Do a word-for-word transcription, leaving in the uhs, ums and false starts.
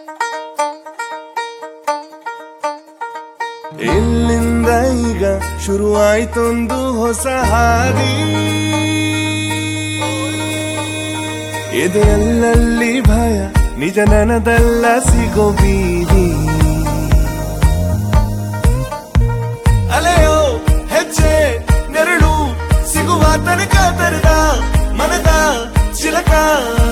ಇಲ್ಲಿಂದ ಈಗ ಶುರುವಾಯ್ತೊಂದು ಹೊಸ ಹಾದಿ, ಎದೆಯಲ್ಲಲ್ಲಿ ಭಯ ನಿಜ ನನದಲ್ಲ ಸಿಗೋ ಬೀದಿ. ಅಲೆಯೋ ಹೆಜ್ಜೆ ನೆರಳು ಸಿಗುವ ತನಕ ತೆರೆದ ಮನದ ಚಿಲಕ